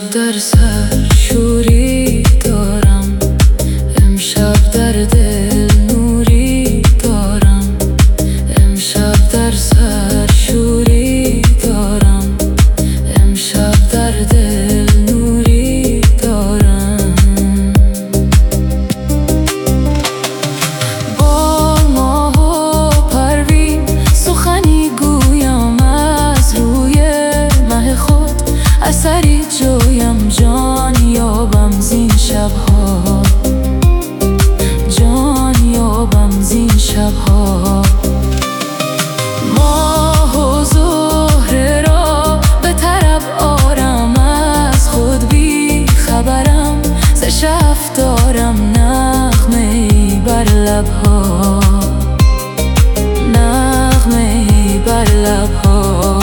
در سر شوری دارم، امشب در دل نوری دارم. امشب در سر شوری دارم، امشب در دل نوری دارم. با ماه و پروین سخنی گویم از روی مه خود، اثری جویم جان یابم زین شبها، جان یابم زین شبها. ماه و زهره را به طرب آرم از خود بی خبرم، ز شف دارم نغمه‌ای بر لبها، نغمه‌ای بر لبها.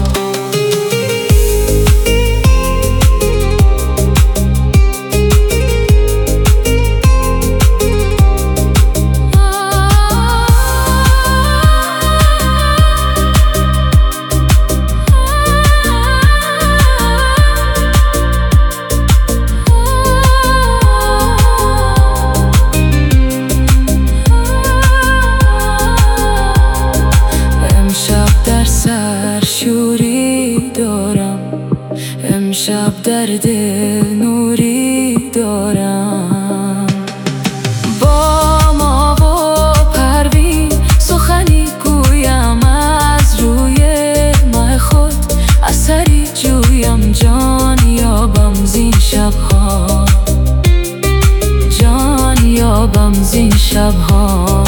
شوری دارم، امشب در دل نوری دارم. با ماه و پروین سخنی گویم از روی مه خود، اثری جویم جان یابم زین شبها، جان یابم زین شبها.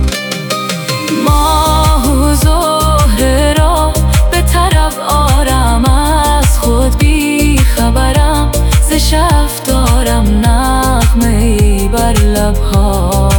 ماه و زهره را به طرب آرم از خود بی خبرم، ز شف دارم نغمه‌ای بر لبها.